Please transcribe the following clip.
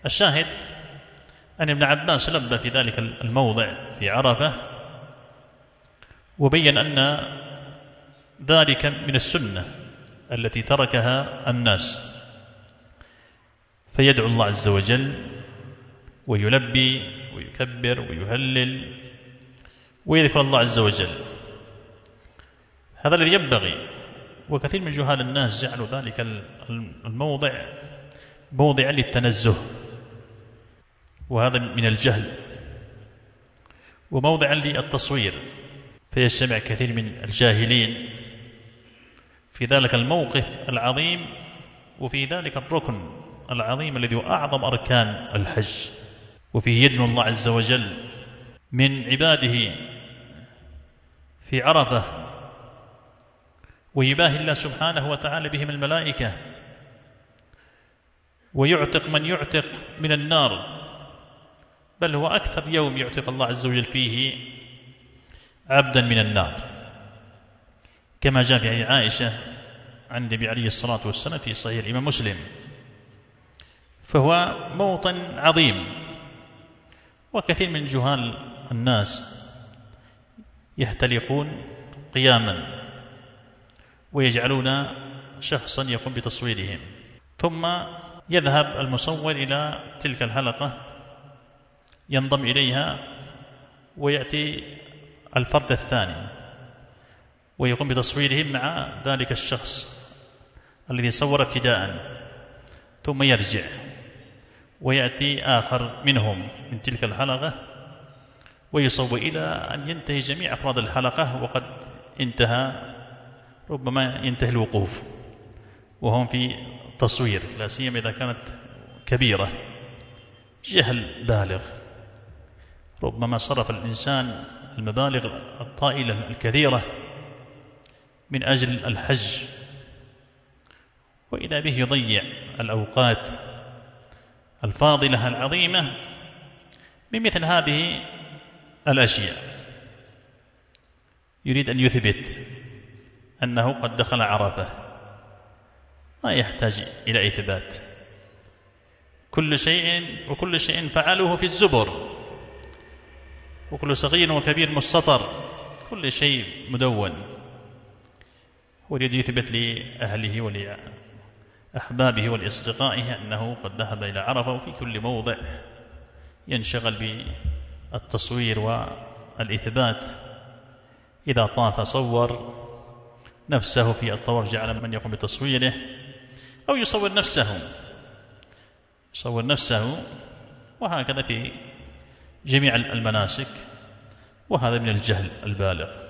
الشاهد أن ابن عباس لبى في ذلك الموضع في عرفة، وبين أن ذلك من السنة التي تركها الناس، فيدعو الله عز وجل ويلبي ويكبر ويهلل ويذكر الله عز وجل. هذا الذي ينبغي. وكثير من جهال الناس جعلوا ذلك الموضع موضعا للتنزه، وهذا من الجهل، وموضعا للتصوير، فيجتمع كثير من الجاهلين في ذلك الموقف العظيم وفي ذلك الركن العظيم الذي هو أعظم أركان الحج، وفيه يدنو الله عز وجل من عباده في عرفة، ويباهي الله سبحانه وتعالى بهم الملائكة، ويعتق من يعتق من النار، بل هو أكثر يوم يعتق الله عز وجل فيه عبدا من النار، كما جاء في عائشة عن النبي عليه الصلاة والسلام في صحيح الإمام مسلم. فهو موطن عظيم. وكثير من جهال الناس يحتلقون قياما ويجعلون شخصا يقوم بتصويرهم، ثم يذهب المصور إلى تلك الحلقة ينضم إليها، ويأتي الفرد الثاني ويقوم بتصويرهم مع ذلك الشخص الذي صور ابتداء، ثم يرجع ويأتي آخر منهم من تلك الحلقة ويصور إلى أن ينتهي جميع أفراد الحلقة، وقد انتهى، ربما ينتهي الوقوف وهم في تصوير، لا سيما إذا كانت كبيرة. جهل بالغ، ربما صرف الإنسان المبالغ الطائلة الكثيرة من أجل الحج، وإذا به يضيع الأوقات الفاضلة العظيمة بمثل هذه الأشياء. يريد أن يثبت أنه قد دخل عرفة، ما يحتاج إلى إثبات. كل شيء فعلوه في الزبر، وكل صغير وكبير مستطر، كل شيء مدون. ويريد يثبت لأهله ولأحبابه ولأصدقائه أنه قد ذهب إلى عرفة، وفي كل موضع ينشغل بالتصوير والإثبات. إذا طاف صور نفسه في الطواف، جعل من يقوم بتصويره، أو يصور نفسه، وهكذا في جميع المناسك. وهذا من الجهل البالغ.